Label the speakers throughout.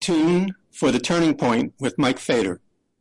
Speaker 1: Tune for The Turning Point with Mike Fader.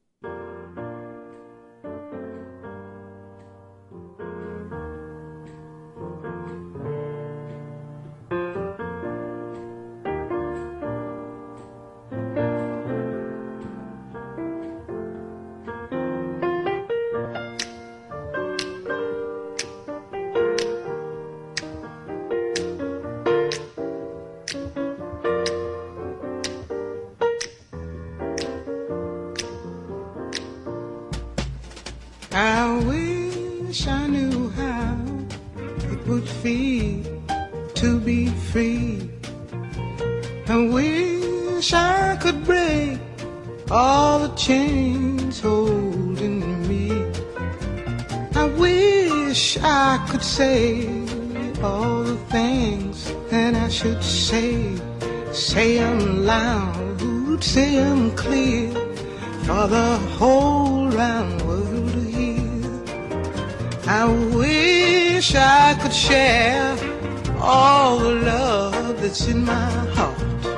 Speaker 2: I wish I knew how it would feel to be free. I wish I could break all the chains holding me. I wish I could say all the things that I should say. Say them loud, say them clear, for the whole round world to hear. I wish I could share all the love that's in my heart.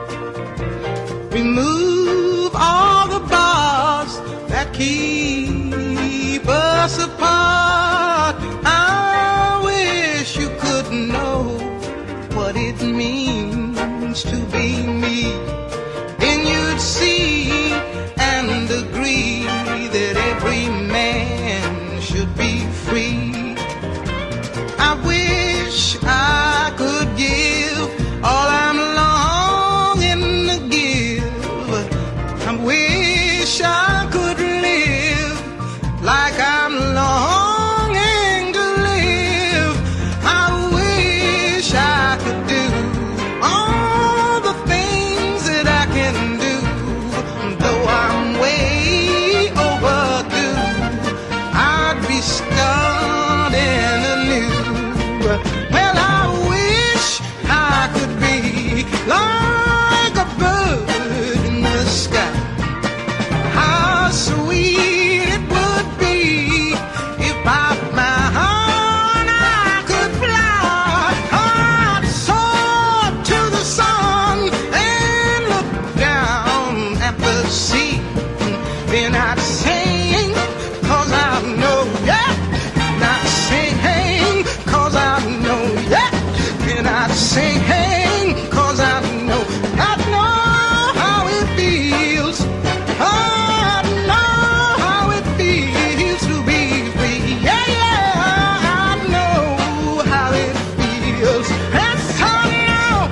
Speaker 2: Remove all the bars that keep us apart. I wish you could know what it means to be me. Then you'd see and agree that every man should be free. I wish I could give all I'm longing to give. I wish I could live like I'm longing to live. I wish I could do all the things that I can do, though I'm way overdue. I'd be starting anew. Well, I wish I could be like a bird in the sky. How sweet it would be if by my heart I could fly. I'd soar to the sun and look down at the sea. Then I'd sing, 'cause I know, yeah. Not sing, 'cause I know, yeah. Then I'd sing, 'cause I know how it feels. I know how it feels to be free. Yeah, yeah, I know how it feels. Yes, I know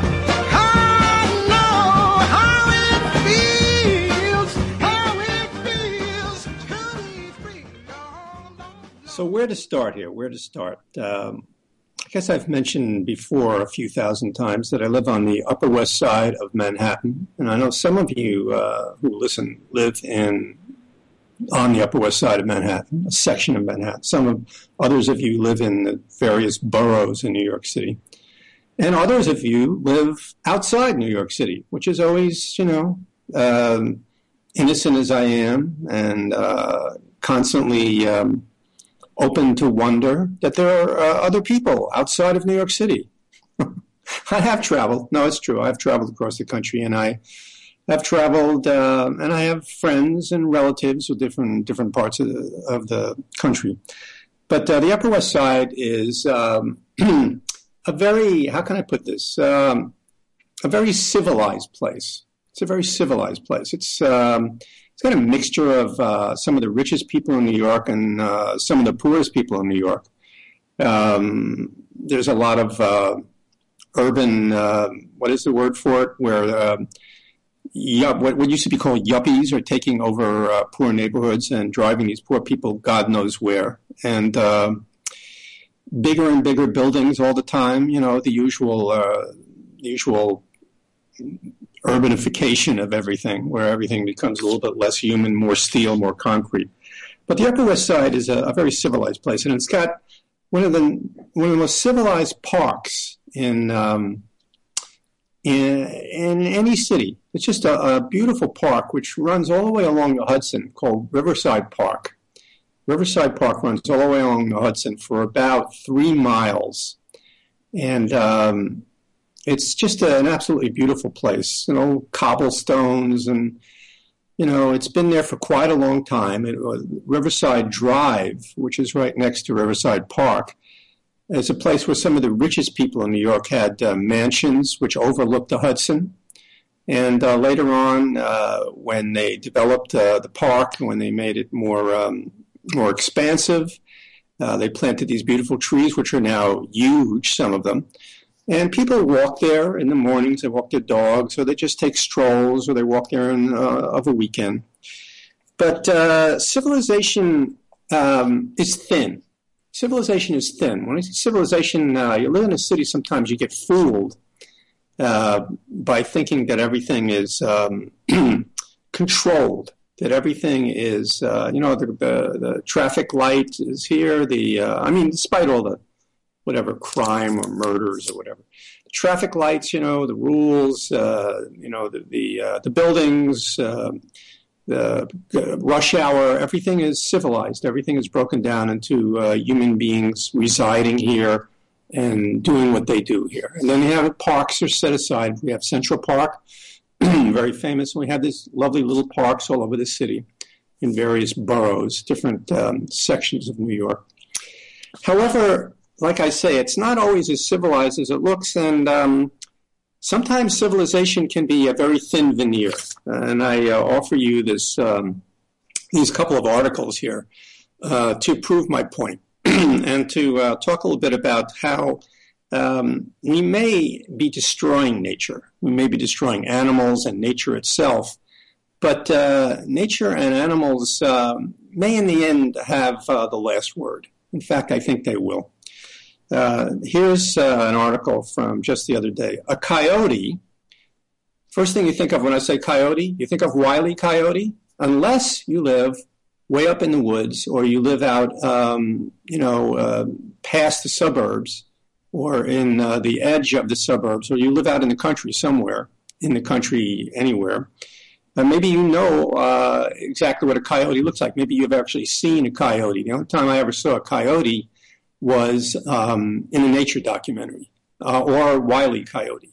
Speaker 2: how it feels to be free.
Speaker 1: So where to start here? Where to start? I guess I've mentioned before a few thousand times that I live on the Upper West Side of Manhattan. And I know some of you who listen live on the Upper West Side of Manhattan, a section of Manhattan. Others of you live in the various boroughs in New York City. And others of you live outside New York City, which is always, innocent as I am and constantly open to wonder that there are other people outside of New York City. I have traveled. No, it's true. I've traveled across the country, and I have traveled, and I have friends and relatives with different parts of the country. But the Upper West Side is a very, how can I put this? A very civilized place. It's a very civilized place. It's got a mixture of some of the richest people in New York and some of the poorest people in New York. There's a lot of urban, what is the word for it, where what used to be called yuppies are taking over poor neighborhoods and driving these poor people God knows where. And bigger and bigger buildings all the time, the usual urbanification of everything, where everything becomes a little bit less human, more steel, more concrete. But the Upper West Side is a very civilized place, and it's got one of the most civilized parks in any city. It's just a beautiful park which runs all the way along the Hudson, called Riverside Park. Riverside Park runs all the way along the Hudson for about 3 miles, and It's just an absolutely beautiful place. Cobblestones and it's been there for quite a long time. Riverside Drive, which is right next to Riverside Park, is a place where some of the richest people in New York had mansions which overlooked the Hudson. And later on, when they developed the park, when they made it more expansive, they planted these beautiful trees, which are now huge, some of them. And people walk there in the mornings. They walk their dogs, or they just take strolls, or they walk there of a weekend. But civilization is thin. Civilization is thin. When I say civilization, you live in a city, sometimes you get fooled by thinking that everything is controlled, that everything is, the traffic light is here. Despite all the whatever crime or murders or whatever, the traffic lights, the rules, the buildings, the rush hour, everything is civilized. Everything is broken down into human beings residing here and doing what they do here. And then you have parks are set aside. We have Central Park, very famous. And we have these lovely little parks all over the city in various boroughs, different sections of New York. However, like I say, it's not always as civilized as it looks, and sometimes civilization can be a very thin veneer. And I offer you these couple of articles here to prove my point and to talk a little bit about how we may be destroying nature. We may be destroying animals and nature itself, but nature and animals may in the end have the last word. In fact, I think they will. Here's an article from just the other day. A coyote, first thing you think of when I say coyote, you think of Wile E. Coyote, unless you live way up in the woods or you live out, past the suburbs or in the edge of the suburbs, or you live out in the country somewhere, in the country anywhere. Maybe you know exactly what a coyote looks like. Maybe you've actually seen a coyote. The only time I ever saw a coyote was in a nature documentary, or Wile E. Coyote.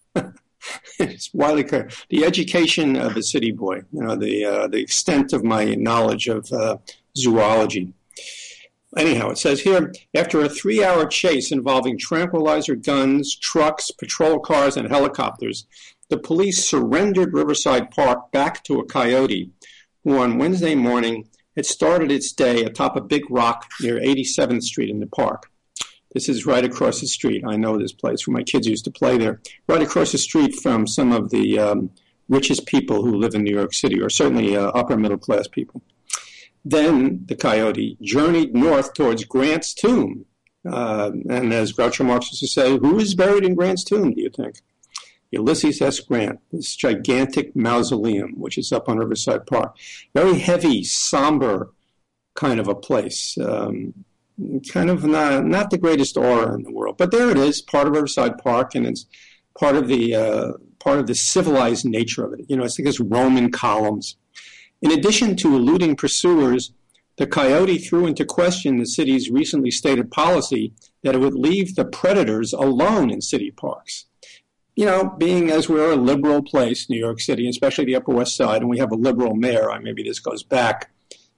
Speaker 1: It's Wile E. Coyote. The education of a city boy, the extent of my knowledge of zoology. Anyhow, it says here, after a 3-hour chase involving tranquilizer guns, trucks, patrol cars, and helicopters, the police surrendered Riverside Park back to a coyote who on Wednesday morning had started its day atop a big rock near 87th Street in the park. This is right across the street. I know this place where my kids used to play there. Right across the street from some of the richest people who live in New York City, or certainly upper middle class people. Then the coyote journeyed north towards Grant's tomb. And as Groucho Marx used to say, who is buried in Grant's tomb, do you think? Ulysses S. Grant, this gigantic mausoleum, which is up on Riverside Park. Very heavy, somber kind of a place. Kind of not the greatest aura in the world. But there it is, part of Riverside Park, and it's part of the civilized nature of it. It's like this Roman columns. In addition to eluding pursuers, the coyote threw into question the city's recently stated policy that it would leave the predators alone in city parks. Being as we're a liberal place, New York City, especially the Upper West Side, and we have a liberal mayor, maybe this goes back.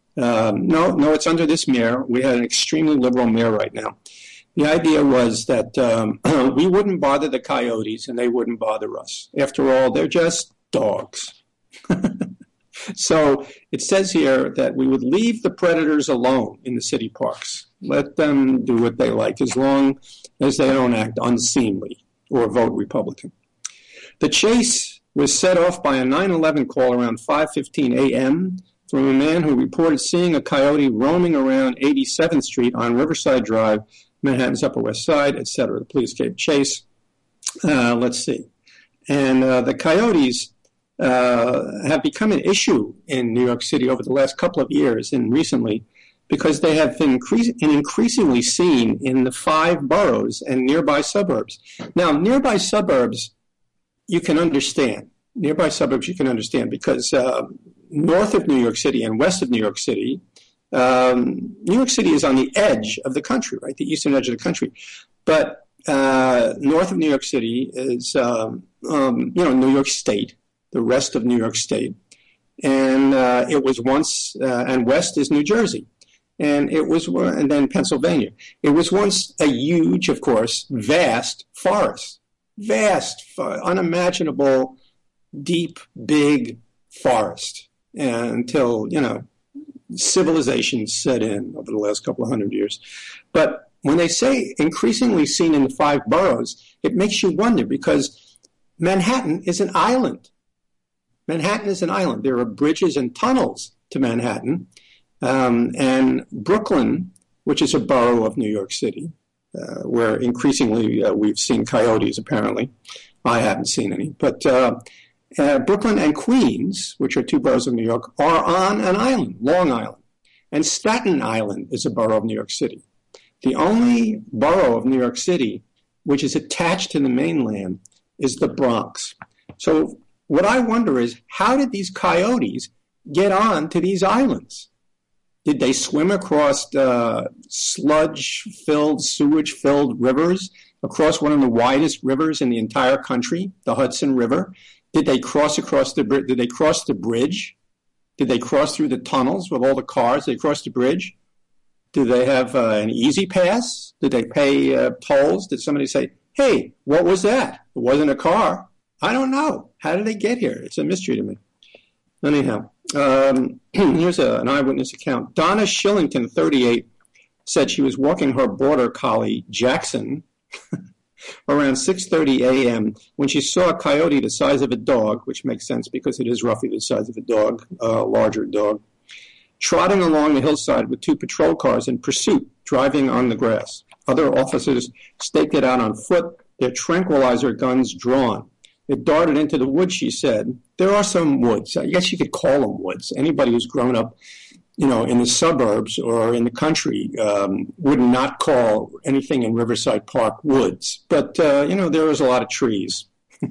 Speaker 1: No, it's under this mayor. We had an extremely liberal mayor right now. The idea was that we wouldn't bother the coyotes and they wouldn't bother us. After all, they're just dogs. So it says here that we would leave the predators alone in the city parks. Let them do what they like as long as they don't act unseemly or vote Republican. The chase was set off by a 911 call around 5:15 a.m. from a man who reported seeing a coyote roaming around 87th Street on Riverside Drive, Manhattan's Upper West Side, etc. The police gave chase. Let's see. And the coyotes have become an issue in New York City over the last couple of years and recently, because they have been increasingly seen in the 5 boroughs and nearby suburbs. Now, nearby suburbs, you can understand. Because north of New York City and west of New York City, New York City is on the edge of the country, right, the eastern edge of the country. But north of New York City is, New York State, the rest of New York State. And it was once, and west is New Jersey. And and then Pennsylvania. It was once a huge, of course, vast forest. Unimaginable, deep, big forest. Until, civilization set in over the last couple of hundred years. But when they say increasingly seen in the 5 boroughs, it makes you wonder because Manhattan is an island. Manhattan is an island. There are bridges and tunnels to Manhattan. And Brooklyn, which is a borough of New York City, where increasingly we've seen coyotes, apparently. I haven't seen any. But Brooklyn and Queens, which are 2 boroughs of New York, are on an island, Long Island. And Staten Island is a borough of New York City. The only borough of New York City which is attached to the mainland is the Bronx. So what I wonder is, how did these coyotes get on to these islands? Did they swim across sludge-filled, sewage-filled rivers, across one of the widest rivers in the entire country, the Hudson River? Did they cross the bridge? Did they cross the bridge? Did they cross through the tunnels with all the cars? Did they cross the bridge? Did they have an easy pass? Did they pay tolls? Did somebody say, hey, what was that? It wasn't a car. I don't know. How did they get here? It's a mystery to me. Anyhow, here's an eyewitness account. Donna Shillington, 38, said she was walking her border collie, Jackson, around 6:30 a.m. when she saw a coyote the size of a dog, which makes sense because it is roughly the size of a dog, a larger dog, trotting along the hillside with 2 patrol cars in pursuit, driving on the grass. Other officers staked it out on foot, their tranquilizer guns drawn. It darted into the woods, she said. There are some woods. I guess you could call them woods. Anybody who's grown up, in the suburbs or in the country would not call anything in Riverside Park woods. But, there is a lot of trees.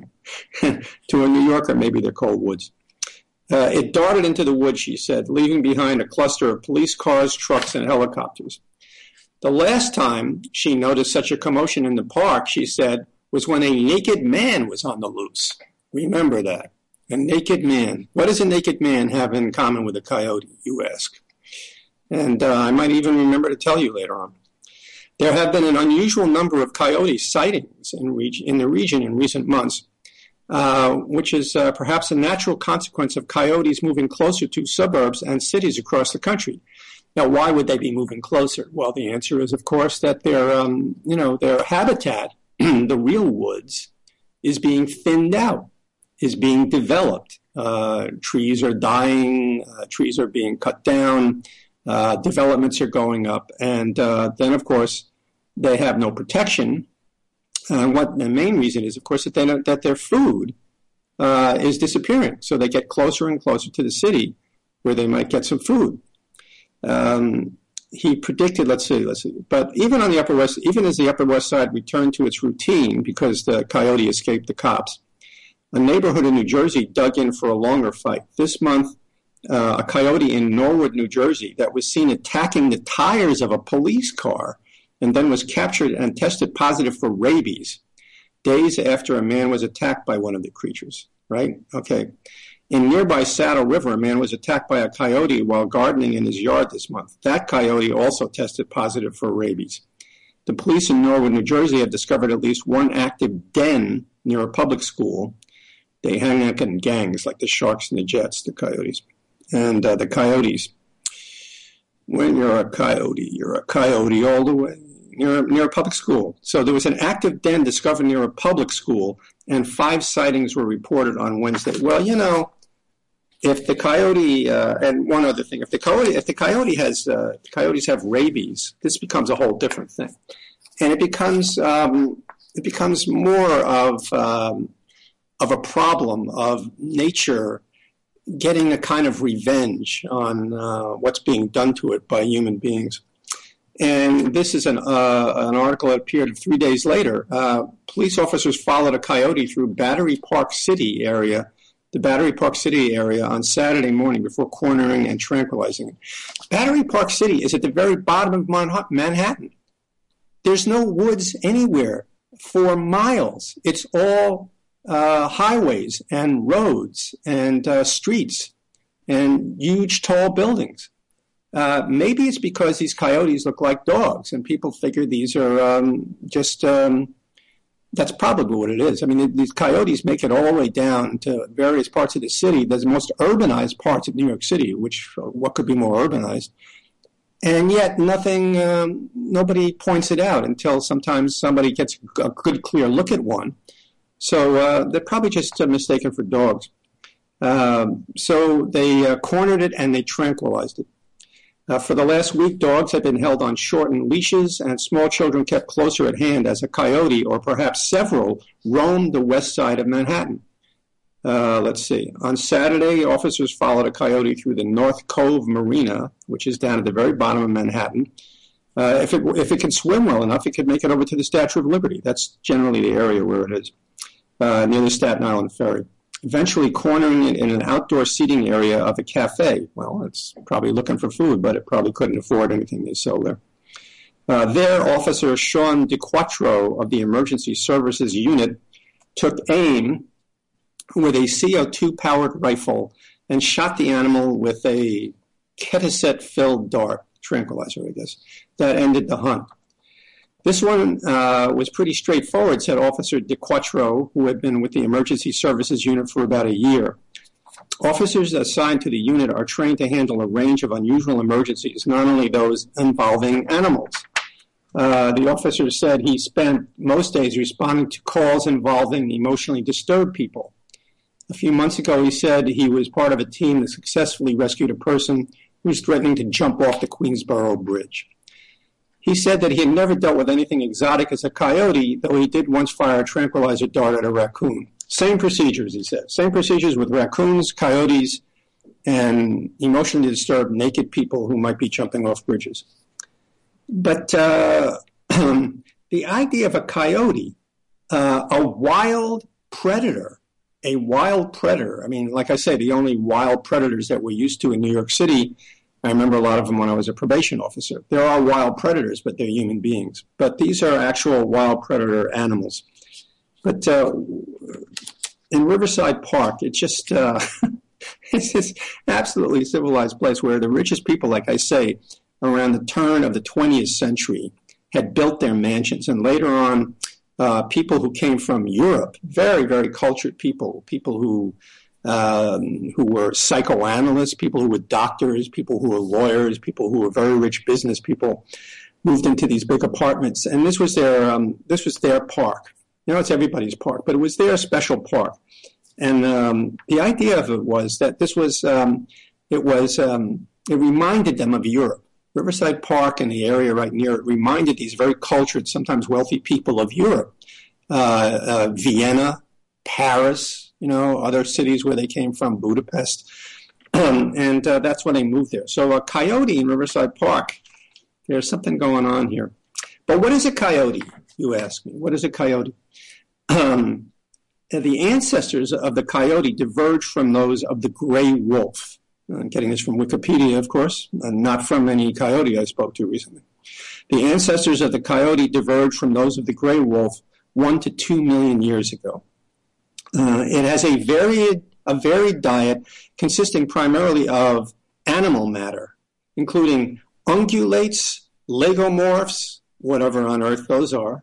Speaker 1: To a New Yorker, maybe they're called woods. It darted into the woods, she said, leaving behind a cluster of police cars, trucks, and helicopters. The last time she noticed such a commotion in the park, she said, was when a naked man was on the loose. Remember that. A naked man. What does a naked man have in common with a coyote, you ask? And I might even remember to tell you later on. There have been an unusual number of coyote sightings in the region in recent months, which is perhaps a natural consequence of coyotes moving closer to suburbs and cities across the country. Now, why would they be moving closer? Well, the answer is, of course, that their habitat, the real woods, is being thinned out, is being developed. Trees are dying, trees are being cut down, developments are going up, and then, of course, they have no protection. What the main reason is, of course, that their food is disappearing. So they get closer and closer to the city where they might get some food. He predicted, let's see. But even on the Upper West, even as the Upper West Side returned to its routine because the coyote escaped the cops, a neighborhood in New Jersey dug in for a longer fight. This month, a coyote in Norwood, New Jersey, that was seen attacking the tires of a police car and then was captured and tested positive for rabies days after a man was attacked by one of the creatures, right? Okay. In nearby Saddle River, a man was attacked by a coyote while gardening in his yard this month. That coyote also tested positive for rabies. The police in Norwood, New Jersey have discovered at least one active den near a public school. They hang out in gangs like the Sharks and the Jets, the coyotes. And the coyotes, when you're a coyote all the way. Near a public school. So there was an active den discovered near a public school, and 5 sightings were reported on Wednesday. Well, if the coyote, and one other thing, if the coyotes have rabies, this becomes a whole different thing, and it becomes more of a problem of nature getting a kind of revenge on what's being done to it by human beings. And this is an article that appeared 3 days later. Police officers followed a coyote through the Battery Park City area on Saturday morning before cornering and tranquilizing it. Battery Park City is at the very bottom of Manhattan. There's no woods anywhere for miles. It's all highways and roads and streets and huge, tall buildings. Maybe it's because these coyotes look like dogs, and people figure these are that's probably what it is. I mean, these coyotes make it all the way down to various parts of the city. There's the most urbanized parts of New York City, which what could be more urbanized? And yet nobody points it out until sometimes somebody gets a good, clear look at one. So they're probably just mistaken for dogs. So they cornered it and they tranquilized it. For the last week, dogs have been held on shortened leashes and small children kept closer at hand as a coyote, or perhaps several, roamed the west side of Manhattan. Let's see. On Saturday, officers followed a coyote through the North Cove Marina, which is down at the very bottom of Manhattan. If it can swim well enough, it could make it over to the Statue of Liberty. That's generally the area where it is, near the Staten Island Ferry. Eventually cornering it in an outdoor seating area of a cafe. Well, it's probably looking for food, but it probably couldn't afford anything they sell there. There, Officer Sean DeQuattro of the Emergency Services Unit took aim with a CO2-powered rifle and shot the animal with a Ketaset-filled dart, tranquilizer, I guess. That ended the hunt. This one was pretty straightforward, said Officer DeQuattro, who had been with the Emergency Services Unit for about a year. Officers assigned to the unit are trained to handle a range of unusual emergencies, not only those involving animals. The officer said he spent most days responding to calls involving emotionally disturbed people. A few months ago, he said he was part of a team that successfully rescued a person who was threatening to jump off the Queensboro Bridge. He said that he had never dealt with anything exotic as a coyote, though he did once fire a tranquilizer dart at a raccoon. Same procedures, he said. Same procedures with raccoons, coyotes, and emotionally disturbed naked people who might be jumping off bridges. But the idea of a coyote, a wild predator, I mean, like I say, the only wild predators that we're used to in New York City, I remember a lot of them when I was a probation officer. There are wild predators, but they're human beings. But these are actual wild predator animals. But in Riverside Park, it's just it's this absolutely civilized place where the richest people, like I say, around the turn of the 20th century had built their mansions. And later on, people who came from Europe, very, very cultured people who were psychoanalysts, people who were doctors, people who were lawyers, people who were very rich business people, moved into these big apartments. And this was their park. You know, it's everybody's park, but it was their special park. And the idea of it was that this was, it reminded them of Europe. Riverside Park and the area right near it reminded these very cultured, sometimes wealthy people of Europe. Vienna, Paris, you know, other cities where they came from, Budapest. And that's when they moved there. So a coyote in Riverside Park, there's something going on here. But what is a coyote, you ask me? What is a coyote? The ancestors of the coyote diverge from those of the gray wolf. I'm getting this from Wikipedia, of course, and not from any coyote I spoke to recently. The ancestors of the coyote diverged from those of the gray wolf 1 to 2 million years ago. It has a varied diet consisting primarily of animal matter, including ungulates, lagomorphs, whatever on earth those are,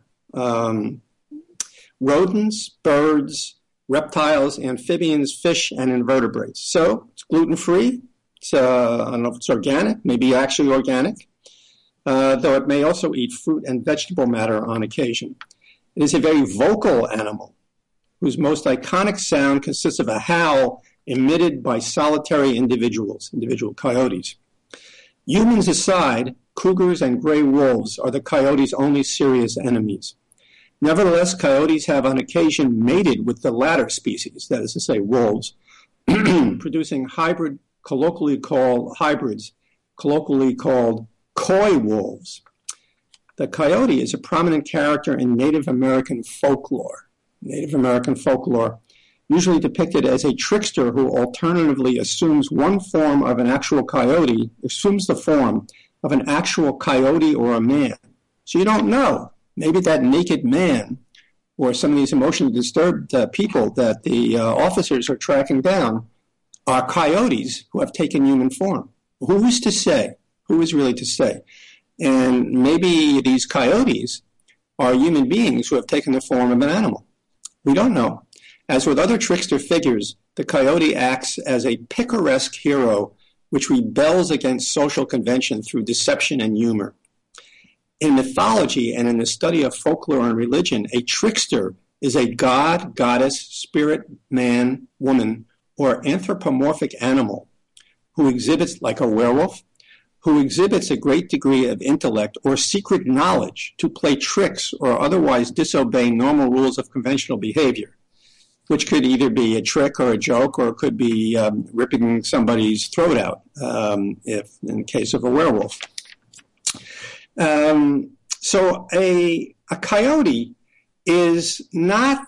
Speaker 1: rodents, birds, reptiles, amphibians, fish, and invertebrates. So it's gluten-free. I don't know if it's organic, maybe actually organic, though it may also eat fruit and vegetable matter on occasion. It is a very vocal animal whose most iconic sound consists of a howl emitted by solitary individual coyotes. Humans aside, cougars and gray wolves are the coyote's only serious enemies. Nevertheless, coyotes have on occasion mated with the latter species, that is to say, wolves, producing hybrids, colloquially called coy wolves. The coyote is a prominent character in Native American folklore. Usually depicted as a trickster who alternatively assumes the form of an actual coyote or a man. So you don't know. Maybe that naked man or some of these emotionally disturbed people that the officers are tracking down are coyotes who have taken human form. Who is to say? Who is really to say? And maybe these coyotes are human beings who have taken the form of an animal. We don't know. As with other trickster figures, the coyote acts as a picaresque hero which rebels against social convention through deception and humor. In mythology and in the study of folklore and religion, a trickster is a god, goddess, spirit, man, woman, or anthropomorphic animal who exhibits, like a werewolf, who exhibits a great degree of intellect or secret knowledge to play tricks or otherwise disobey normal rules of conventional behavior, which could either be a trick or a joke, or it could be ripping somebody's throat out, if in the case of a werewolf. So a coyote is not,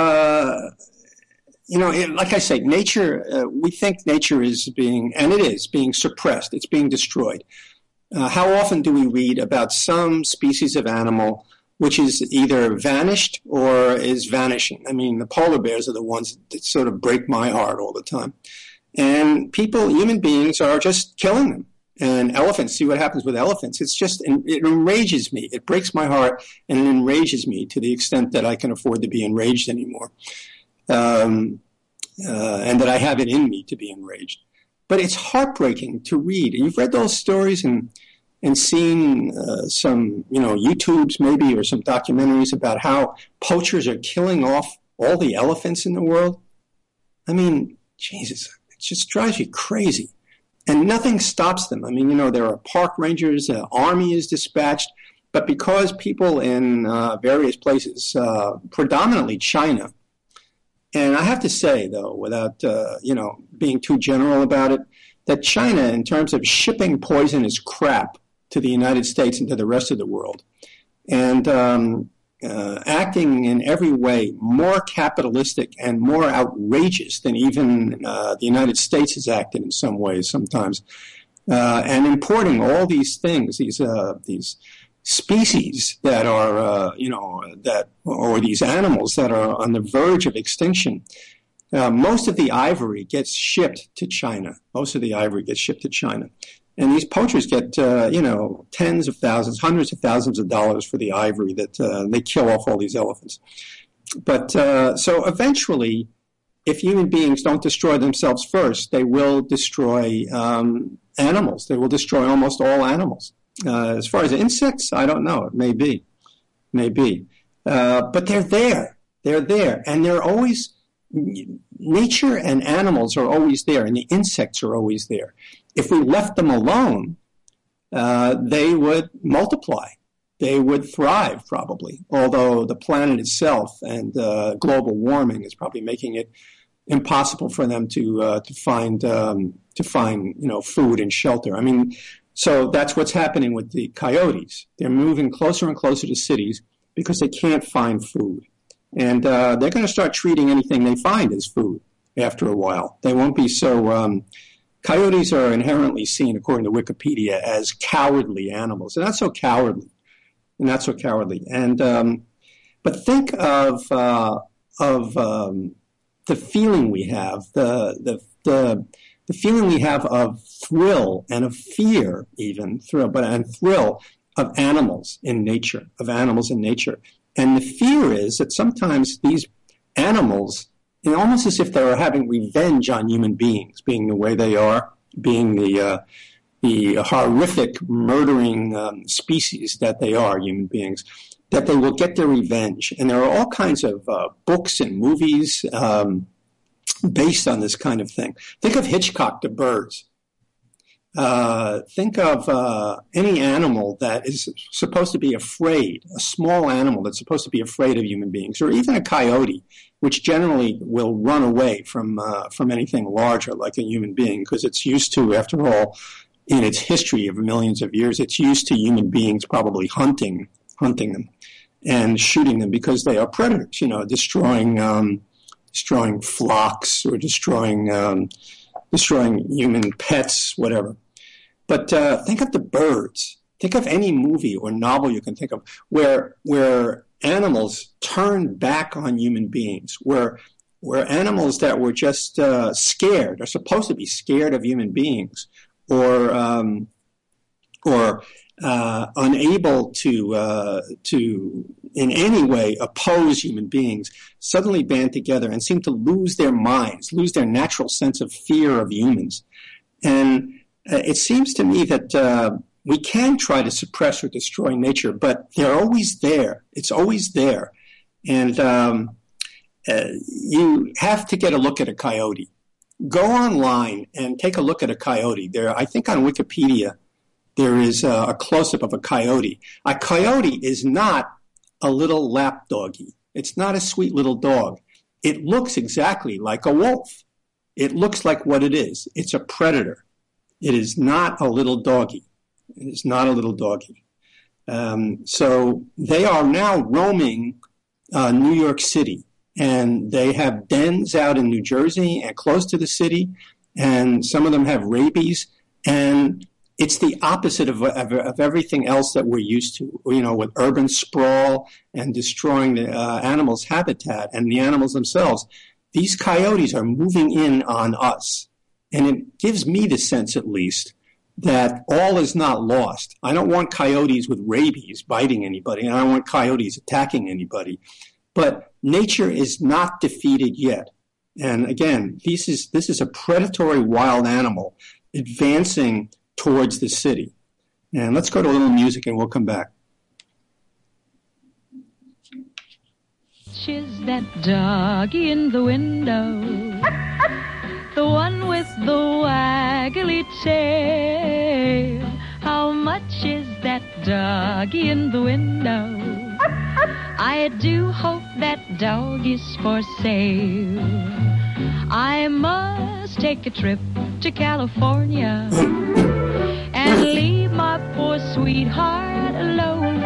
Speaker 1: like I say, nature, we think nature is being, and it is, being suppressed. It's being destroyed. How often do we read about some species of animal which is either vanished or is vanishing? I mean, the polar bears are the ones that sort of break my heart all the time. And people, human beings, are just killing them. And elephants, see what happens with elephants. It enrages me. It breaks my heart, and it enrages me to the extent that I can afford to be enraged anymore. And that I have it in me to be enraged. But it's heartbreaking to read. You've read those stories and seen some, YouTubes maybe, or some documentaries about how poachers are killing off all the elephants in the world. I mean, Jesus, it just drives you crazy. And nothing stops them. I mean, there are park rangers, army is dispatched, but because people in various places, predominantly China, and I have to say, though, without, being too general about it, that China, in terms of shipping poisonous crap to the United States and to the rest of the world, and acting in every way more capitalistic and more outrageous than even the United States has acted in some ways sometimes, and importing all these things, these species that are, or these animals that are on the verge of extinction. Most of the ivory gets shipped to China. And these poachers get, tens of thousands, hundreds of thousands of dollars for the ivory that they kill off all these elephants. But so eventually, if human beings don't destroy themselves first, they will destroy animals. They will destroy almost all animals. As far as insects, I don't know. It may be. But they're there. And they're always, nature and animals are always there, and the insects are always there. If we left them alone, they would multiply. They would thrive, probably. Although the planet itself and global warming is probably making it impossible for them to find food and shelter. I mean, so that's what's happening with the coyotes. They're moving closer and closer to cities because they can't find food. And they're going to start treating anything they find as food after a while. They won't be so... coyotes are inherently seen, according to Wikipedia, as cowardly animals. They're not so cowardly. And but think of the feeling we have, the feeling we have of thrill and of fear, even thrill of animals in nature, And the fear is that sometimes these animals, almost as if they're having revenge on human beings, being the way they are, being the horrific, murdering species that they are, human beings, that they will get their revenge. And there are all kinds of books and movies based on this kind of thing. Think of Hitchcock, The Birds. Think of any animal that is supposed to be afraid, a small animal that's supposed to be afraid of human beings, or even a coyote, which generally will run away from anything larger like a human being, because it's used to, after all, in its history of millions of years, it's used to human beings probably hunting them and shooting them because they are predators, destroying flocks or destroying human pets, whatever. But think of The Birds. Think of any movie or novel you can think of where animals turned back on human beings, where animals that were just scared, are supposed to be scared of human beings, or unable to in any way oppose human beings, suddenly band together and seem to lose their minds, lose their natural sense of fear of humans. And it seems to me that we can try to suppress or destroy nature, but they're always there. It's always there. And you have to get a look at a coyote. Go online and take a look at a coyote. There, I think on Wikipedia, there is a close-up of a coyote. A coyote is not a little lap doggy. It's not a sweet little dog. It looks exactly like a wolf. It looks like what it is. It's a predator. It is not a little doggy. It is not a little doggy. So they are now roaming New York City, and they have dens out in New Jersey and close to the city, and some of them have rabies, and it's the opposite of everything else that we're used to, with urban sprawl and destroying the animals' habitat and the animals themselves. These coyotes are moving in on us. And it gives me the sense, at least, that all is not lost. I don't want coyotes with rabies biting anybody, and I don't want coyotes attacking anybody. But nature is not defeated yet. And again, this is a predatory wild animal advancing towards the city. And let's go to a little music and we'll come back.
Speaker 3: Is that doggy in the window? The one with the waggly tail. How much is that doggy in the window? I do hope that dog is for sale. I must take a trip to California and leave my poor sweetheart alone.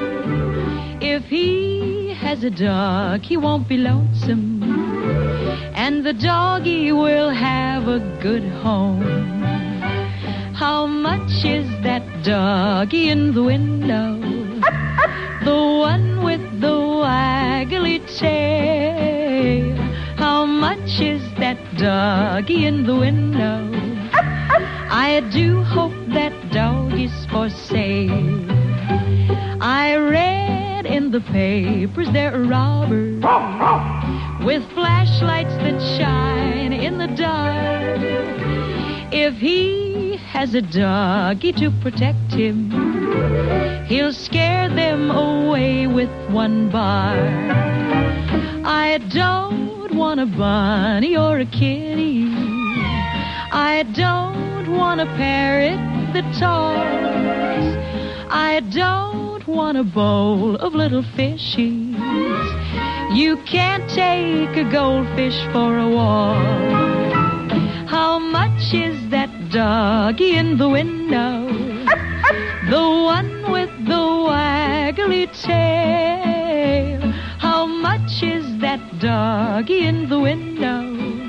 Speaker 3: If he has a dog, he won't be lonesome, and the doggy will have a good home. How much is that doggy in the window? The one with the waggly tail. How much is that doggy in the window? I do hope that dog is for sale. I read in the papers there are robbers with flashlights that shine in the dark. If he has a doggy to protect him, he'll scare them away with one bark. I don't want a bunny or a kitty. I don't want a parrot that talks. I don't want a bowl of little fishies. You can't take a goldfish for a walk. How much is that doggy in the window? The one with the waggly tail. How much is that doggy in the window?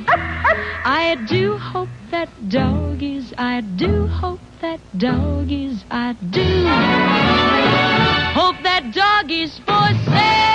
Speaker 3: I do hope that doggies, I do hope that doggies, I do hope that doggies for sale.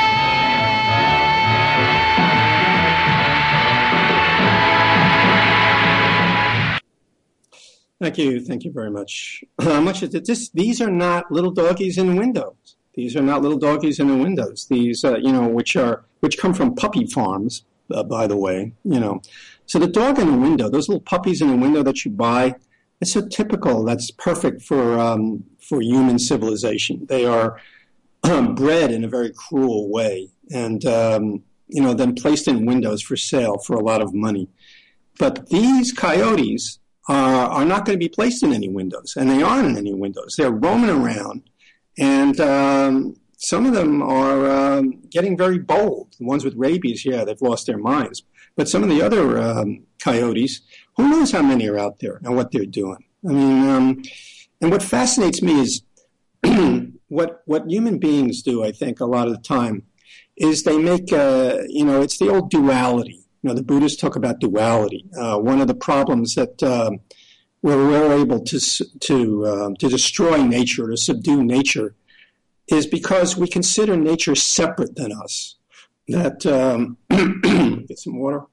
Speaker 1: Thank you very much. How much is it? These are not little doggies in windows. These are not little doggies in the windows. These, which come from puppy farms, by the way, So the dog in the window, those little puppies in the window that you buy, it's so typical. That's perfect for human civilization. They are bred in a very cruel way, and then placed in windows for sale for a lot of money. But these coyotes are not going to be placed in any windows, and they aren't in any windows. They're roaming around, and some of them are getting very bold. The ones with rabies, they've lost their minds. But some of the other coyotes, who knows how many are out there and what they're doing. I mean, and what fascinates me is what human beings do, I think, a lot of the time, is they make, it's the old duality. The Buddhists talk about duality. One of the problems that where we're able to destroy nature, to subdue nature, is because we consider nature separate than us. That, get some water.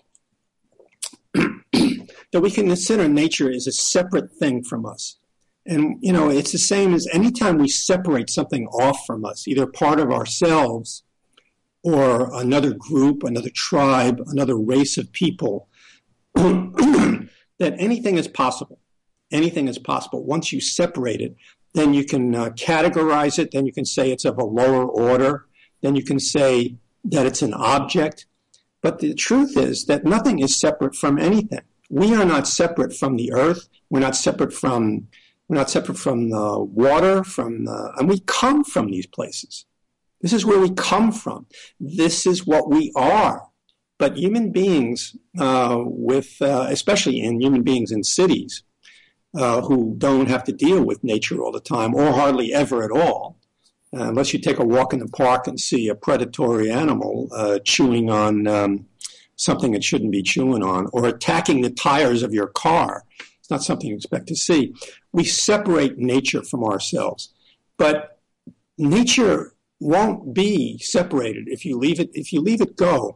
Speaker 1: That we can consider nature as a separate thing from us. And, it's the same as anytime we separate something off from us, either part of ourselves or another group, another tribe, another race of people, that anything is possible. Anything is possible. Once you separate it, then you can categorize it. Then you can say it's of a lower order. Then you can say that it's an object. But the truth is that nothing is separate from anything. We are not separate from the earth. We're not separate from the water, and we come from these places. This is where we come from. This is what we are. But human beings, especially human beings in cities, who don't have to deal with nature all the time, or hardly ever at all, unless you take a walk in the park and see a predatory animal chewing on something it shouldn't be chewing on, or attacking the tires of your car. It's not something you expect to see. We separate nature from ourselves. But nature won't be separated if you leave it go.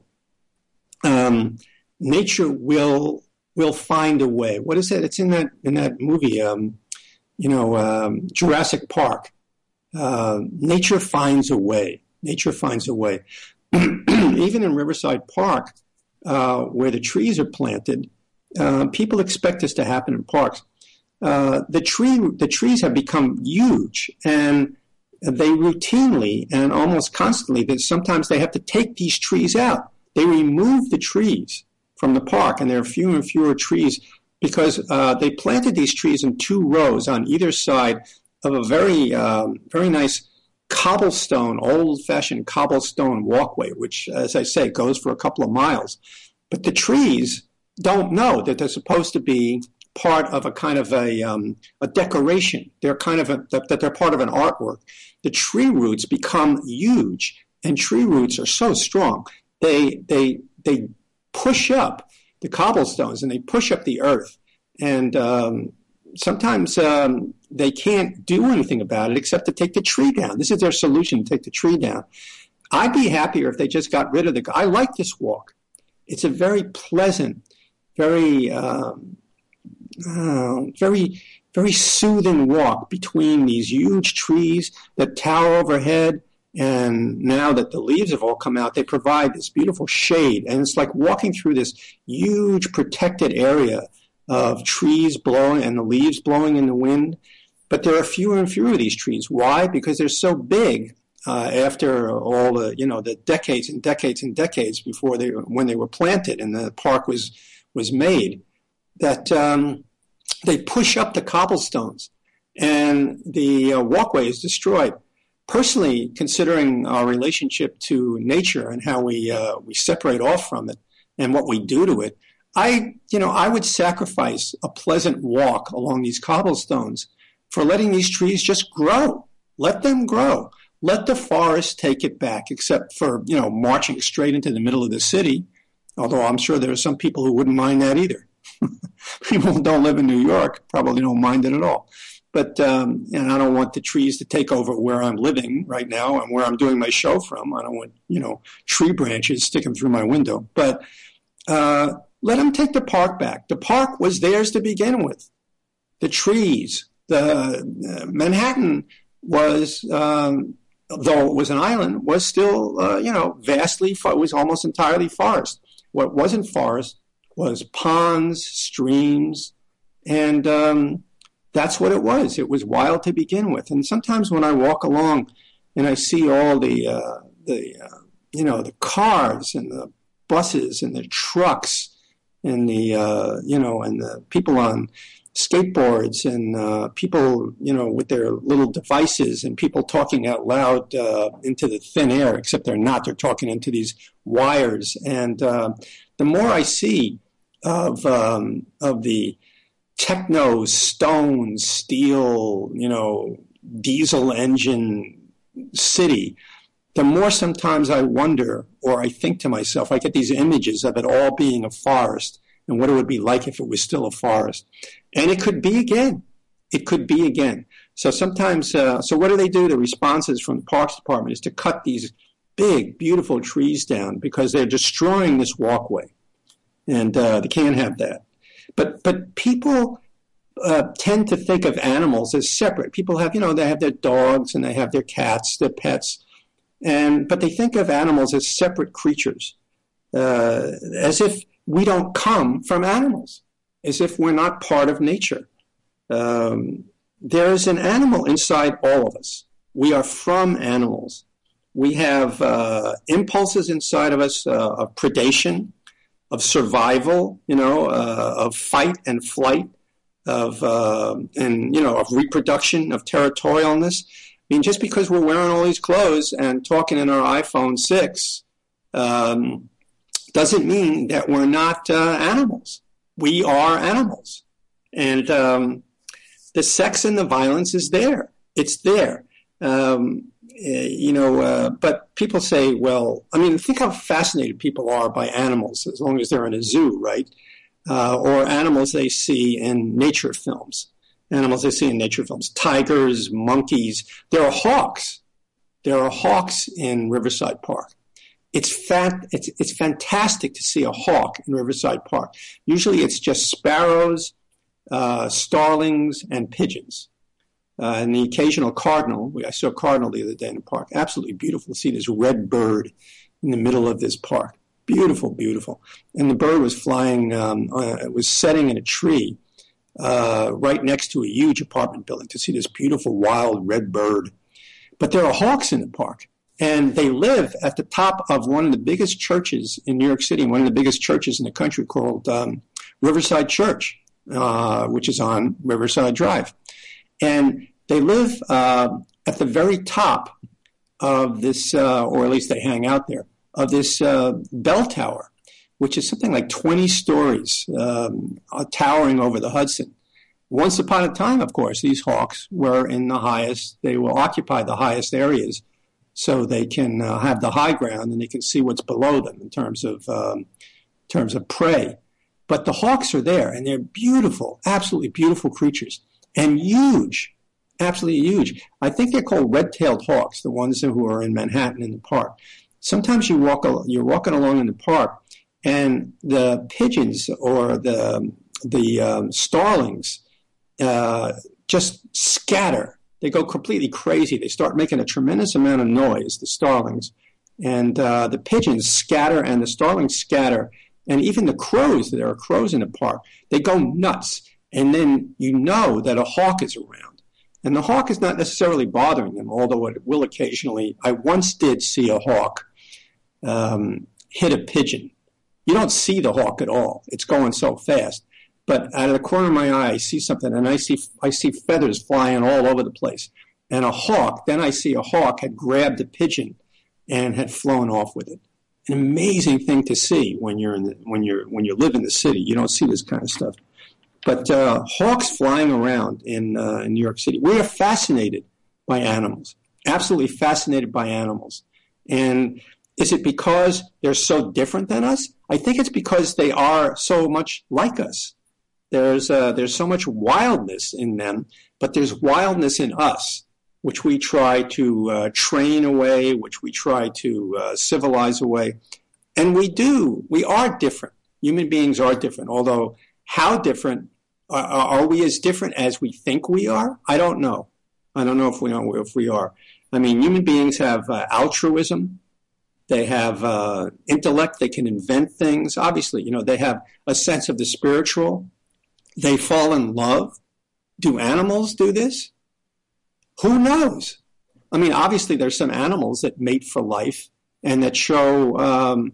Speaker 1: Nature will find a way. What is it? It's in that movie, Jurassic Park. Nature finds a way. Nature finds a way. Even in Riverside Park, where the trees are planted, people expect this to happen in parks. The trees have become huge, and they routinely and almost constantly, that sometimes they have to take these trees out. They remove the trees from the park, and there are fewer and fewer trees because they planted these trees in 2 rows on either side of a very, very nice cobblestone, old-fashioned cobblestone walkway, which, as I say, goes for a couple of miles. But the trees don't know that they're supposed to be part of a kind of a decoration. They're that they're part of an artwork. The tree roots become huge, and tree roots are so strong. They push up the cobblestones and they push up the earth. And sometimes they can't do anything about it except to take the tree down. This is their solution, to take the tree down. I'd be happier if they just got rid of I like this walk. It's a very pleasant, very, very soothing walk between these huge trees that tower overhead. And now that the leaves have all come out, they provide this beautiful shade. And it's like walking through this huge protected area of trees blowing and the leaves blowing in the wind. But there are fewer and fewer of these trees. Why? Because they're so big after all the decades and decades and decades before when they were planted and the park was made, that they push up the cobblestones and the walkway is destroyed. Personally, considering our relationship to nature and how we separate off from it and what we do to it, I would sacrifice a pleasant walk along these cobblestones for letting these trees just grow. Let them grow. Let the forest take it back, except for, marching straight into the middle of the city, although I'm sure there are some people who wouldn't mind that either. People who don't live in New York probably don't mind it at all. But, and I don't want the trees to take over where I'm living right now and where I'm doing my show from. I don't want, tree branches sticking through my window. But let them take the park back. The park was theirs to begin with. The trees, Manhattan was, though it was an island, was still, vastly, it was almost entirely forest. What wasn't forest was ponds, streams, and that's what it was. It was wild to begin with. And sometimes when I walk along and I see all the cars and the buses and the trucks and and the people on skateboards and people, with their little devices and people talking out loud into the thin air, except they're not. They're talking into these wires. And the more I see of the techno, stone, steel, diesel engine city, the more sometimes I wonder, or I think to myself, I get these images of it all being a forest and what it would be like if it was still a forest. And it could be again. It could be again. So sometimes, so what do they do? The responses from the Parks Department is to cut these big, beautiful trees down because they're destroying this walkway. And they can't have that. But people tend to think of animals as separate. People have, they have their dogs and they have their cats, their pets. But they think of animals as separate creatures, as if we don't come from animals, as if we're not part of nature. There is an animal inside all of us. We are from animals. We have impulses inside of us of predation, of survival, of fight and flight, of reproduction, of territorialness. I mean, just because we're wearing all these clothes and talking in our iPhone 6 doesn't mean that we're not animals. We are animals. And the sex and the violence is there. It's there. But people say, well, I mean, think how fascinated people are by animals as long as they're in a zoo, right? Or animals they see in nature films. Tigers, monkeys. There are hawks. There are hawks in Riverside Park. It's fantastic to see a hawk in Riverside Park. Usually it's just sparrows, starlings, and pigeons. And the occasional cardinal. I saw a cardinal the other day in the park. Absolutely beautiful to see this red bird in the middle of this park. Beautiful, beautiful. And the bird was flying, it was setting in a tree right next to a huge apartment building to see this beautiful wild red bird. But there are hawks in the park. And they live at the top of one of the biggest churches in New York City, one of the biggest churches in the country called Riverside Church, which is on Riverside Drive. And they live at the very top of this, or at least they hang out there, of this bell tower, which is something like 20 stories, towering over the Hudson. Once upon a time, of course, these hawks were they will occupy the highest areas so they can have the high ground and they can see what's below them in terms of prey. But the hawks are there, and they're beautiful, absolutely beautiful creatures. And huge, absolutely huge. I think they're called red-tailed hawks, the ones who are in Manhattan in the park. Sometimes you're walking along in the park, and the pigeons or the starlings just scatter. They go completely crazy. They start making a tremendous amount of noise, the starlings. And the pigeons scatter, and the starlings scatter. And even the crows, there are crows in the park, they go nuts. And then you know that a hawk is around. And the hawk is not necessarily bothering them, although it will occasionally. I once did see a hawk hit a pigeon. You don't see the hawk at all. It's going so fast. But out of the corner of my eye, I see something, and I see feathers flying all over the place. And then I see a hawk had grabbed a pigeon and had flown off with it. An amazing thing to see when you live in the city. You don't see this kind of stuff. But hawks flying around in New York City. We are fascinated by animals, absolutely fascinated by animals. And is it because they're so different than us? I think it's because they are so much like us. There's so much wildness in them, but there's wildness in us, which we try to train away, which we try to civilize away. And we are different. Human beings are different, although how different? Are we as different as we think we are? I don't know. I don't know if we are. I mean, human beings have altruism. They have intellect. They can invent things. Obviously, they have a sense of the spiritual. They fall in love. Do animals do this? Who knows? I mean, obviously, there's some animals that mate for life and that show,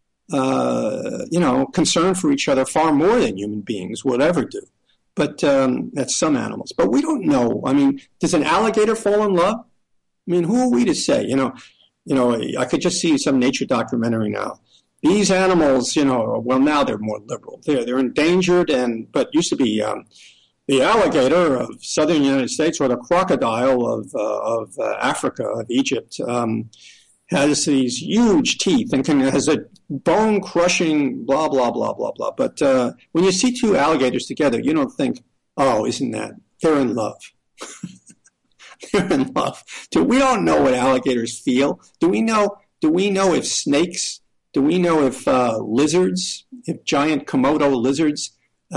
Speaker 1: concern for each other far more than human beings would ever do. But that's some animals. But we don't know. I mean, does an alligator fall in love? I mean, who are we to say? I could just see some nature documentary now. These animals, well, now they're more liberal. They're endangered, but used to be the alligator of southern United States or the crocodile of Africa, of Egypt, has these huge teeth and has a bone-crushing blah, blah, blah, blah, blah. But when you see two alligators together, you don't think, oh, isn't that? They're in love. They're in love. We don't know what alligators feel. Do we know if snakes, do we know if lizards, if giant Komodo lizards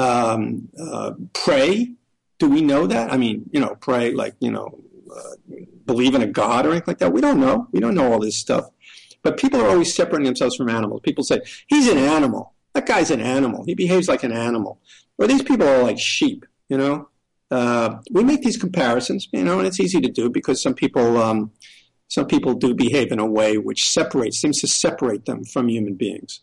Speaker 1: pray? Do we know that? I mean, pray like, believe in a god or anything like that. We don't know. We don't know all this stuff. But people are always separating themselves from animals. People say, he's an animal. That guy's an animal. He behaves like an animal. Or these people are like sheep, We make these comparisons, and it's easy to do because some people do behave in a way which seems to separate them from human beings.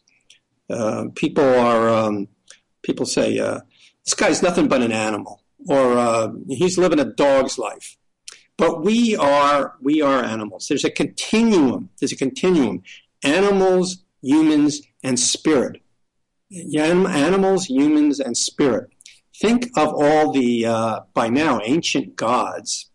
Speaker 1: People say, this guy's nothing but an animal, or he's living a dog's life. But we are animals. There's a continuum. Animals, humans, and spirit. Animals, humans, and spirit. Think of all the, by now, ancient gods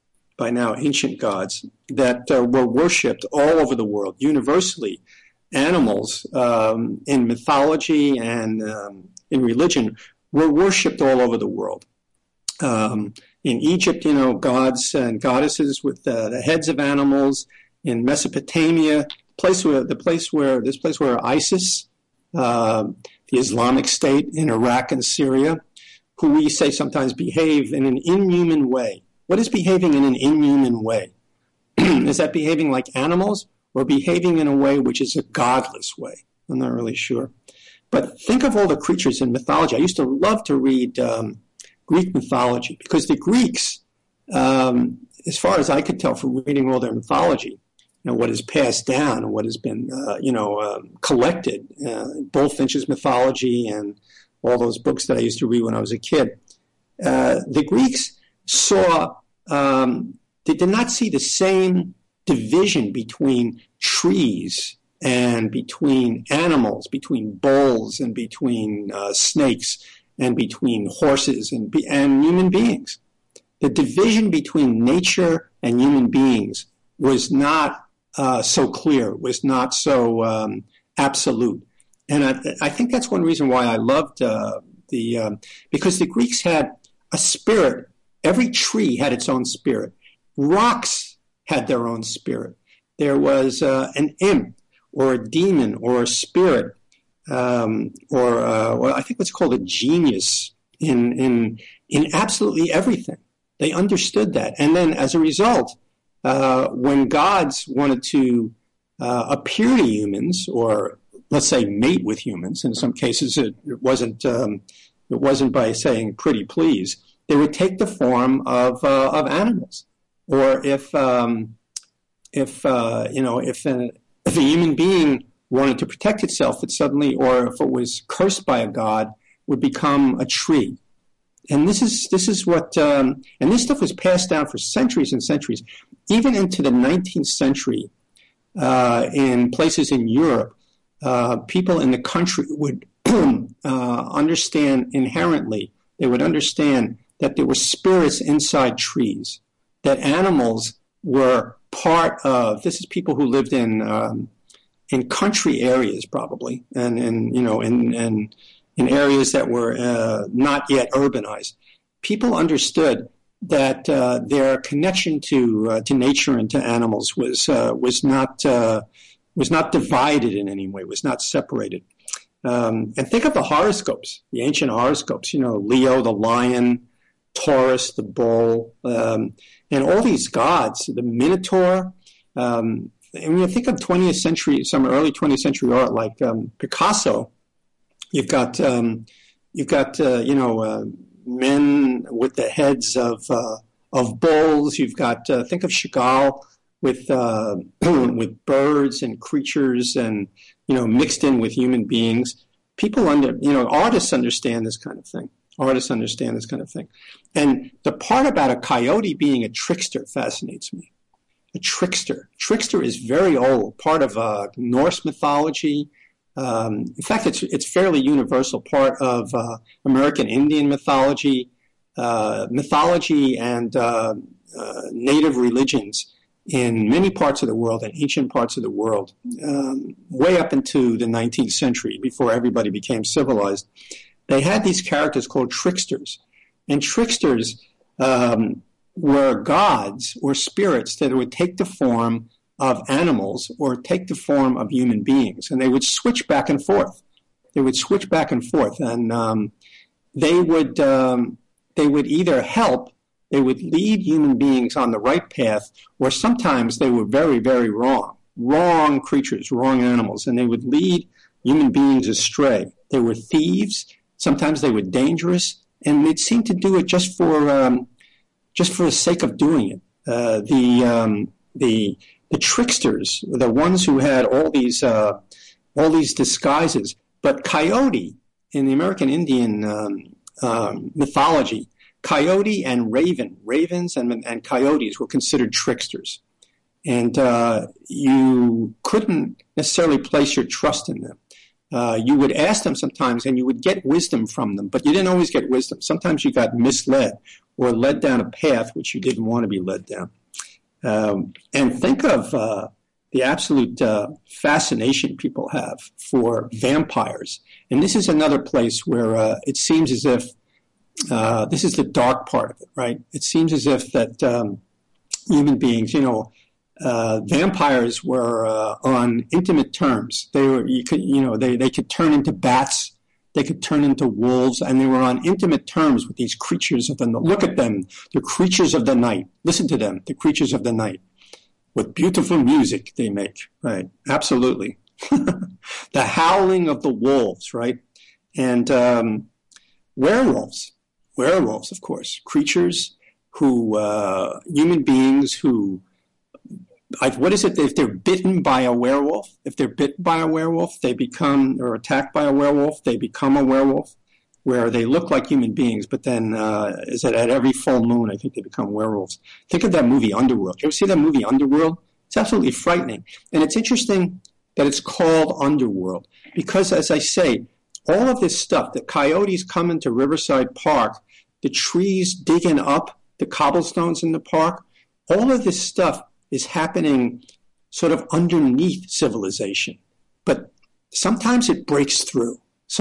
Speaker 1: that were worshipped all over the world, universally. Animals in mythology and in religion were worshipped all over the world. In Egypt, gods and goddesses with the heads of animals. In Mesopotamia, this place where ISIS, the Islamic State in Iraq and Syria, who we say sometimes behave in an inhuman way. What is behaving in an inhuman way? Is that behaving like animals or behaving in a way which is a godless way? I'm not really sure. But think of all the creatures in mythology. I used to love to read Greek mythology because the Greeks, as far as I could tell from reading all their mythology, what is passed down and what has been, collected, Bulfinch's mythology and all those books that I used to read when I was a kid. The Greeks they did not see the same division between trees and between animals, between bulls and between snakes and between horses and human beings. The division between nature and human beings was not so clear, was not so absolute. And I think that's one reason why I loved because the Greeks had a spirit. Every tree had its own spirit. Rocks had their own spirit. There was an imp or a demon or a spirit or I think what's called a genius in absolutely everything. They understood that. And then as a result, when gods wanted to appear to humans or let's say mate with humans, in some cases it wasn't by saying pretty please, they would take the form of animals. Or if a human being wanted to protect itself, it suddenly, or if it was cursed by a god, would become a tree. And this is what, and this stuff was passed down for centuries and centuries, even into the 19th century. In places in Europe, people in the country would understand inherently. They would understand that there were spirits inside trees, that animals were part of. This is people who lived in country areas, probably, and in areas that were not yet urbanized. People understood that their connection to nature and to animals was not divided in any way, was not separated. And think of the horoscopes, the ancient horoscopes. Leo, the lion, Taurus, the bull, and all these gods, the Minotaur. And when you think of 20th century, some early 20th century art like Picasso, you've got men with the heads of bulls. You've got think of Chagall with birds and creatures and mixed in with human beings. Artists understand this kind of thing. And the part about a coyote being a trickster fascinates me. A trickster. Trickster is very old, part of Norse mythology. In fact, it's fairly universal, part of American Indian mythology, and native religions in many parts of the world, in ancient parts of the world, way up into the 19th century, before everybody became civilized. They had these characters called tricksters. And tricksters were gods or spirits that would take the form of animals or take the form of human beings, and they would switch back and forth. And they would either help, they would lead human beings on the right path, or sometimes they were very, very wrong creatures, wrong animals, and they would lead human beings astray. They were thieves. Sometimes they were dangerous, and they'd seem to do it just for the sake of doing it. The tricksters, the ones who had all these disguises. But coyote in the American Indian mythology, coyote and ravens and coyotes were considered tricksters, and you couldn't necessarily place your trust in them. You would ask them sometimes, and you would get wisdom from them, but you didn't always get wisdom. Sometimes you got misled or led down a path which you didn't want to be led down. And think of the absolute fascination people have for vampires. And this is another place where it seems as if this is the dark part of it, right? It seems as if that human beings, vampires were on intimate terms. They could turn into bats. They could turn into wolves, and they were on intimate terms with these creatures of the night. Look at them, the creatures of the night. Listen to them, the creatures of the night. What beautiful music they make, right? Absolutely. The howling of the wolves, right? And werewolves, of course, creatures who, human beings who, what is it? If they're bitten by a werewolf, they become, or attacked by a werewolf, they become a werewolf, where they look like human beings, but then is it at every full moon, I think they become werewolves. Think of that movie Underworld. You ever see that movie Underworld? It's absolutely frightening. And it's interesting that it's called Underworld, because as I say, all of this stuff, the coyotes come into Riverside Park, the trees digging up the cobblestones in the park, all of this stuff is happening sort of underneath civilization. But sometimes it breaks through.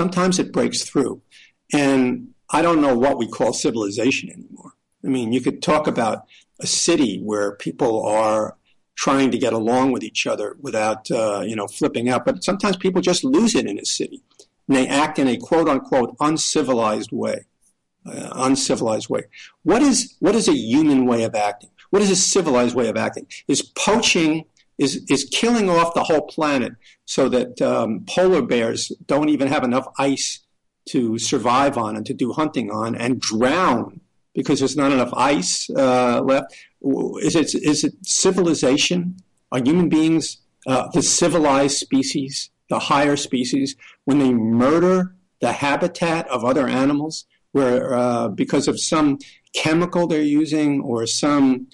Speaker 1: And I don't know what we call civilization anymore. I mean, you could talk about a city where people are trying to get along with each other without, flipping out. But sometimes people just lose it in a city. And they act in a quote-unquote uncivilized way. What is a human way of acting? What is a civilized way of acting? Is poaching, is killing off the whole planet so that polar bears don't even have enough ice to survive on and to do hunting on, and drown because there's not enough ice left? Is it civilization? Are human beings the civilized species, the higher species, when they murder the habitat of other animals, where because of some chemical they're using or some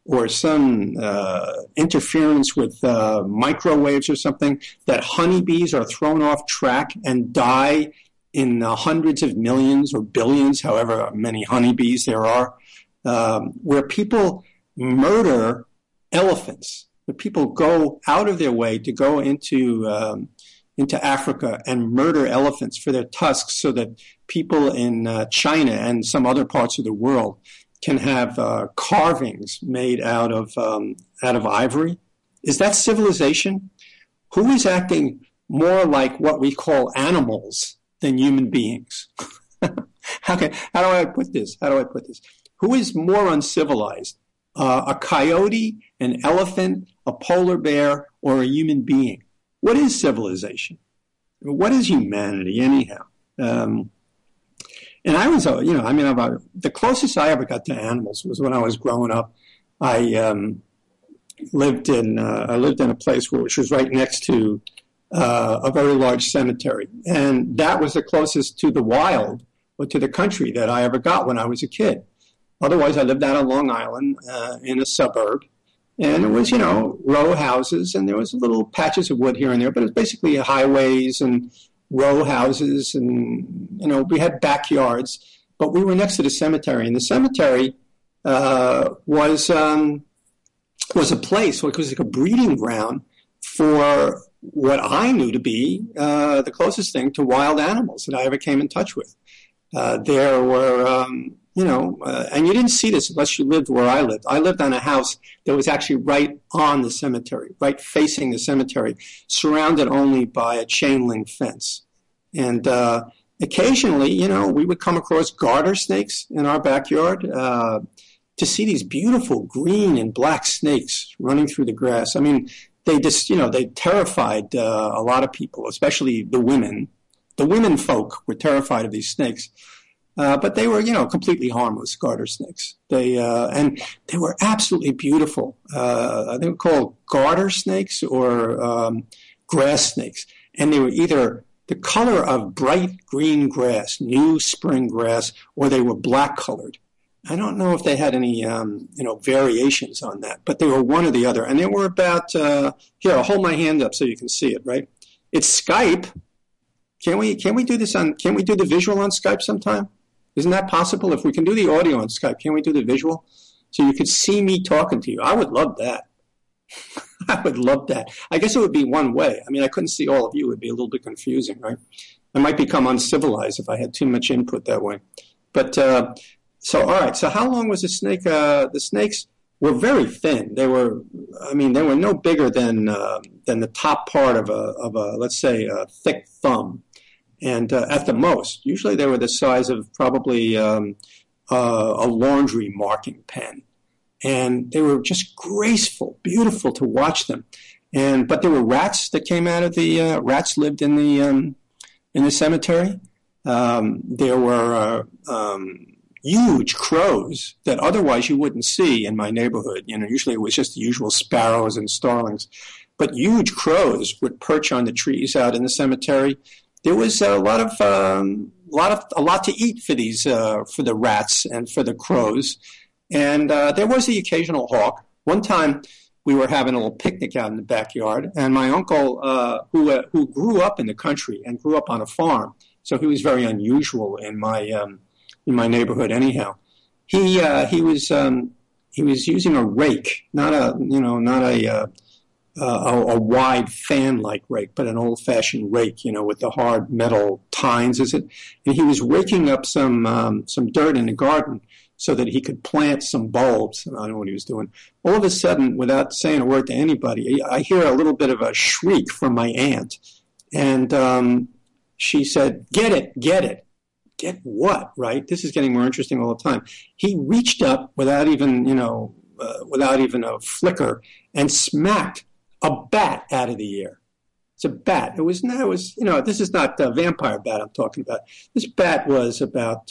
Speaker 1: interference with microwaves or something, that honeybees are thrown off track and die in hundreds of millions or billions, however many honeybees there are, where people murder elephants, where people go out of their way to go into Africa and murder elephants for their tusks so that people in China and some other parts of the world can have carvings made out of ivory. Is that civilization? Who is acting more like what we call animals than human beings? How do I put this? Who is more uncivilized? A coyote, an elephant, a polar bear, or a human being? What is civilization? What is humanity, anyhow? And I was, the closest I ever got to animals was when I was growing up. I lived in a place which was right next to a very large cemetery, and that was the closest to the wild or to the country that I ever got when I was a kid. Otherwise, I lived out on Long Island in a suburb, and it was, row houses, and there was little patches of wood here and there, but it was basically highways and row houses, and, we had backyards, but we were next to the cemetery, and the cemetery was a place, it was like a breeding ground for what I knew to be the closest thing to wild animals that I ever came in touch with. There were and you didn't see this unless you lived where I lived. I lived on a house that was actually right on the cemetery, right facing the cemetery, surrounded only by a chain link fence. And occasionally, we would come across garter snakes in our backyard to see these beautiful green and black snakes running through the grass. I mean, they just, they terrified a lot of people, especially the women. The women folk were terrified of these snakes. But they were, completely harmless garter snakes. And they were absolutely beautiful. I think they're called garter snakes or grass snakes. And they were either the color of bright green grass, new spring grass, or they were black colored. I don't know if they had any, variations on that, but they were one or the other. And they were about, here, I'll hold my hand up so you can see it, right? It's Skype. Can we do this can we do the visual on Skype sometime? Isn't that possible? If we can do the audio on Skype, can we do the visual? So you could see me talking to you. I would love that. I would love that. I guess it would be one way. I mean, I couldn't see all of you. It would be a little bit confusing, right? I might become uncivilized if I had too much input that way. But, all right. So how long was the snake? The snakes were very thin. They were no bigger than the top part of a, let's say, a thick thumb. And at the most, usually they were the size of probably a laundry marking pen. And they were just graceful, beautiful to watch them. But there were rats that came out of the rats lived in the cemetery. There were huge crows that otherwise you wouldn't see in my neighborhood. Usually it was just the usual sparrows and starlings. But huge crows would perch on the trees out in the cemetery. There was a lot to eat for these for the rats and for the crows, and there was the occasional hawk. One time, we were having a little picnic out in the backyard, and my uncle, who grew up in the country and grew up on a farm, so he was very unusual in my neighborhood. Anyhow, he was using a rake, not a wide fan-like rake, but an old-fashioned rake, with the hard metal tines, is it? And he was raking up some dirt in the garden so that he could plant some bulbs. I don't know what he was doing. All of a sudden, without saying a word to anybody, I hear a little bit of a shriek from my aunt. And she said, "Get it, get it." Get what, right? This is getting more interesting all the time. He reached up without even a flicker and smacked a bat out of the air. It's a bat. This is not a vampire bat I'm talking about. This bat was about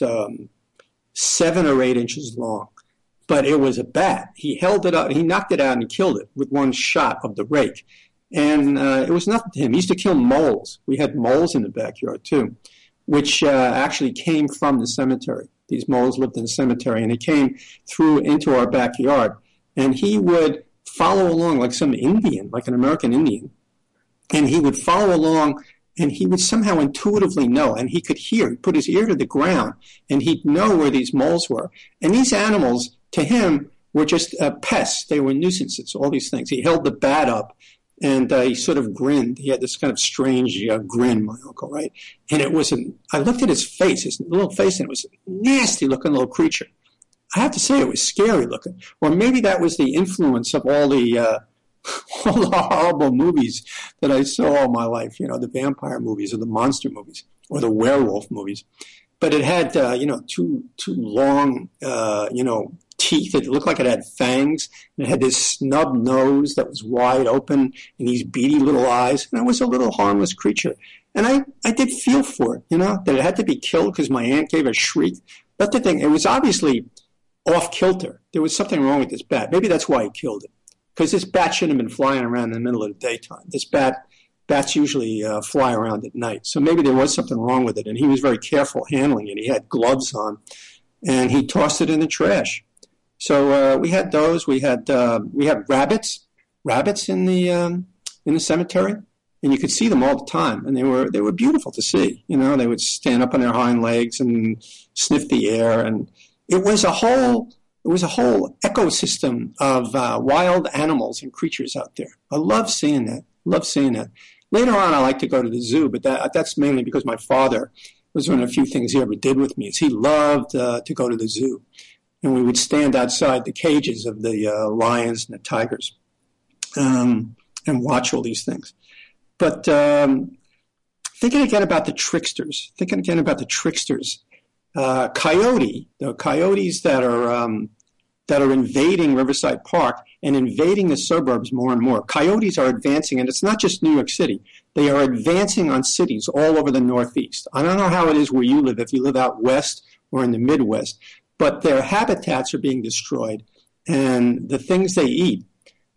Speaker 1: 7 or 8 inches long, but it was a bat. He held it up, he knocked it out and killed it with one shot of the rake. And it was nothing to him. He used to kill moles. We had moles in the backyard too, which actually came from the cemetery. These moles lived in the cemetery, and they came through into our backyard. And he would follow along like some Indian, like an American Indian. And he would follow along, and he would somehow intuitively know, and he could hear, he'd put his ear to the ground, and he'd know where these moles were. And these animals, to him, were just pests. They were nuisances, all these things. He held the bat up, and he sort of grinned. He had this kind of strange grin, my uncle, right? And I looked at his face, his little face, and it was a nasty-looking little creature. I have to say it was scary looking. Or maybe that was the influence of all the horrible movies that I saw all my life, the vampire movies or the monster movies or the werewolf movies. But it had, two long, teeth. It looked like it had fangs. And it had this snub nose that was wide open and these beady little eyes. And it was a little harmless creature. And I did feel for it, that it had to be killed because my aunt gave a shriek. But the thing, it was obviously off kilter. There was something wrong with this bat. Maybe that's why he killed it. Because this bat shouldn't have been flying around in the middle of the daytime. Bats usually fly around at night. So maybe there was something wrong with it. And he was very careful handling it. He had gloves on. And he tossed it in the trash. So we had those. We had rabbits in the cemetery. And you could see them all the time. And they were beautiful to see. They would stand up on their hind legs and sniff the air. And it was a whole ecosystem of wild animals and creatures out there. I love seeing that. Later on, I like to go to the zoo, but that's mainly because my father was one of the few things he ever did with me, is he loved to go to the zoo. And we would stand outside the cages of the lions and the tigers and watch all these things. But thinking again about the tricksters, coyote, the coyotes that are invading Riverside Park and invading the suburbs more and more. Coyotes are advancing, and it's not just New York City. They are advancing on cities all over the Northeast. I don't know how it is where you live, if you live out west or in the Midwest, but their habitats are being destroyed, and the things they eat,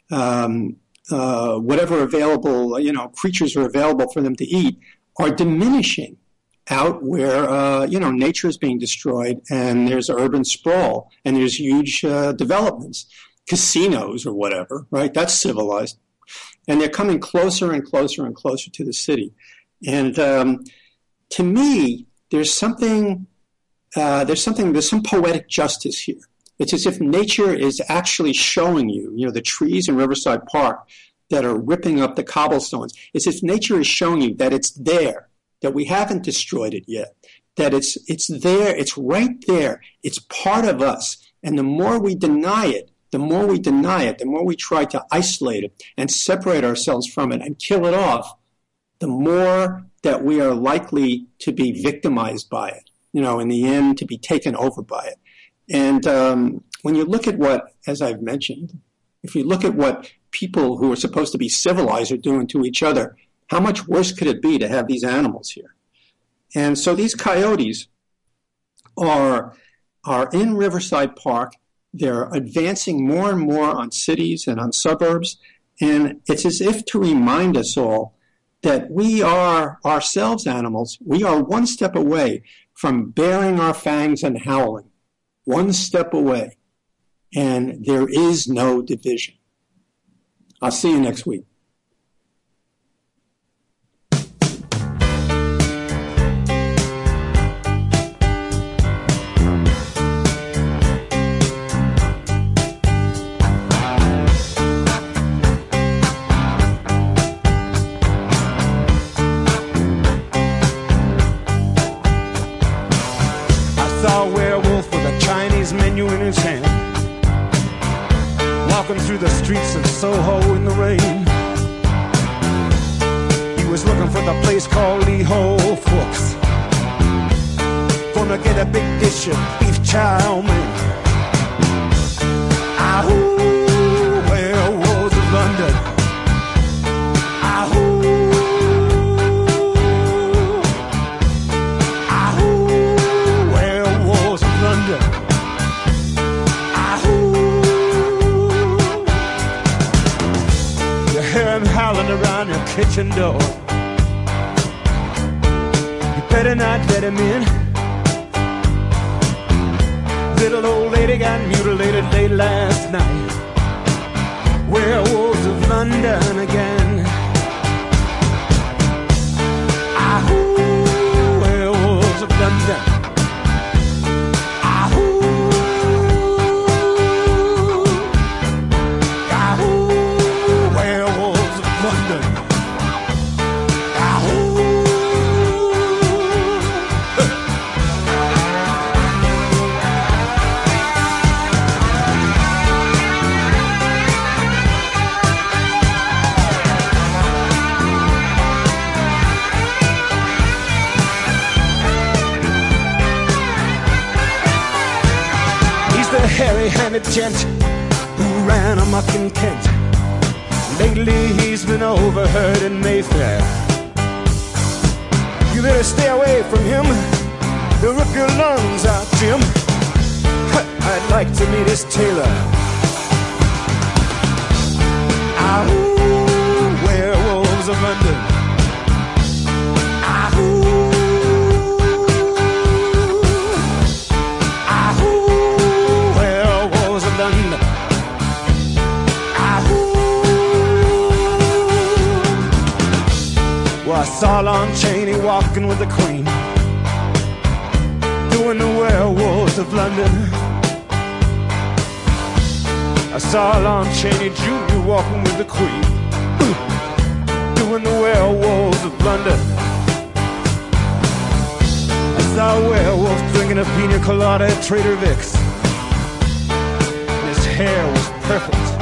Speaker 1: whatever available, creatures are available for them to eat, are diminishing out where, nature is being destroyed, and there's urban sprawl, and there's huge developments, casinos or whatever, right? That's civilized. And they're coming closer and closer and closer to the city. And to me, there's some poetic justice here. It's as if nature is actually showing you, the trees in Riverside Park that are ripping up the cobblestones. It's as if nature is showing you that it's there, that we haven't destroyed it yet, that it's there, it's right there, it's part of us. And the more we deny it, the more we try to isolate it and separate ourselves from it and kill it off, the more that we are likely to be victimized by it, in the end, to be taken over by it. And when you look at what, as I've mentioned, if you look at what people who are supposed to be civilized are doing to each other, how much worse could it be to have these animals here? And so these coyotes are in Riverside Park. They're advancing more and more on cities and on suburbs. And it's as if to remind us all that we are ourselves animals. We are one step away from baring our fangs and howling. One step away. And there is no division. I'll see you next week.
Speaker 4: In his hand, walking through the streets of Soho in the rain. He was looking for the place called Lee Ho Fooks. Gonna get a big dish of beef chow mein. Ahoo, where was London? Ahoo, ahoo, where was London? Howling around your kitchen door. You better not let him in. Little old lady got mutilated late last night. Werewolves of London again. Ahoo, werewolves of London. Hairy-handed gent who ran amok in Kent. Lately he's been overheard in Mayfair. You better stay away from him. He'll rip your lungs out, Jim. I'd like to meet his tailor. Ahoo, werewolves of London. I saw Lon Chaney walking with the Queen, doing the werewolves of London. I saw Lon Chaney Jr. walking with the Queen, doing the werewolves of London. saw a werewolf drinking a pina colada at Trader Vic's. And his hair was perfect.